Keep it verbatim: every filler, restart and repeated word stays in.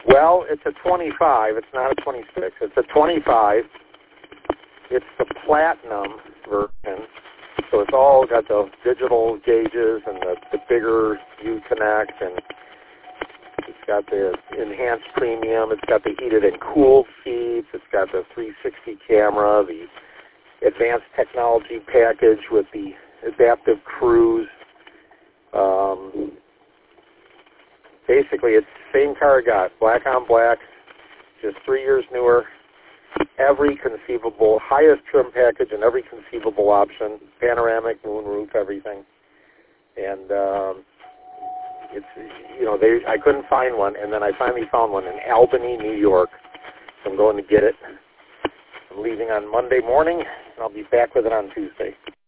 Well, it's a twenty-five. It's not a twenty-six. It's a twenty-five. It's the platinum version. So it's all got the digital gauges and the, the bigger Uconnect, and it's got the enhanced premium. It's got the heated and cooled seats. It's got the three sixty camera, the advanced technology package with the adaptive cruise. Um, basically, it's the same car I got, black on black, just three years newer. Every conceivable, highest trim package and every conceivable option, panoramic, moonroof, everything. And um, it's, you know, they I couldn't find one, and then I finally found one in Albany, New York. So I'm going to get it. I'm leaving on Monday morning, and I'll be back with it on Tuesday.